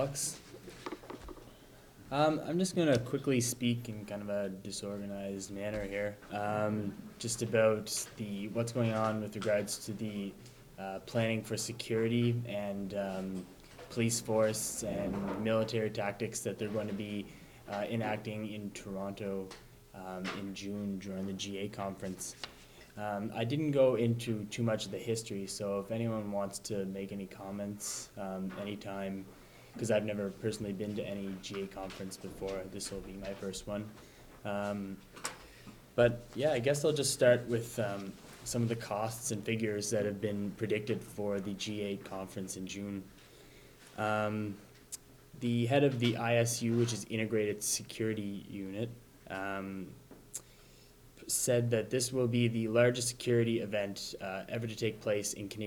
Alex. I'm just going to quickly speak in kind of a disorganized manner here, just about what's going on with regards to the planning for security and police force and military tactics that they're going to be enacting in Toronto in June during the GA conference. I didn't go into too much of the history, so if anyone wants to make any comments anytime, because I've never personally been to any GA conference before. This will be my first one. But yeah, I guess I'll just start with some of the costs and figures that have been predicted for the GA conference in June. The head of the ISU, which is Integrated Security Unit, said that this will be the largest security event ever to take place in Canadian